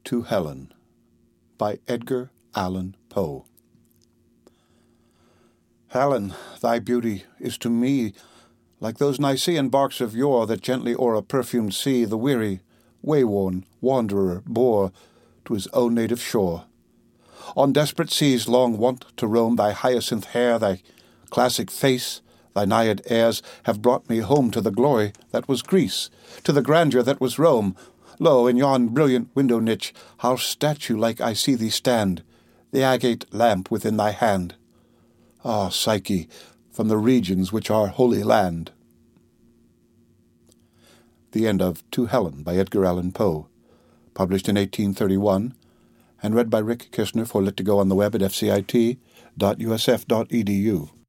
To Helen by Edgar Allan Poe. Helen, thy beauty is to me like those Nicean barks of yore that gently o'er a perfumed sea the weary, wayworn wanderer bore to his own native shore. On desperate seas long wont to roam, thy hyacinth hair, thy classic face, thy Naiad airs have brought me home to the glory that was Greece, to the grandeur that was Rome. Lo, in yon brilliant window niche, how statue-like I see thee stand, the agate lamp within thy hand. Ah, Psyche, from the regions which are Holy Land. The end of To Helen by Edgar Allan Poe, published in 1831, and read by Rick Kishner for Lit2Go on the web at fcit.usf.edu.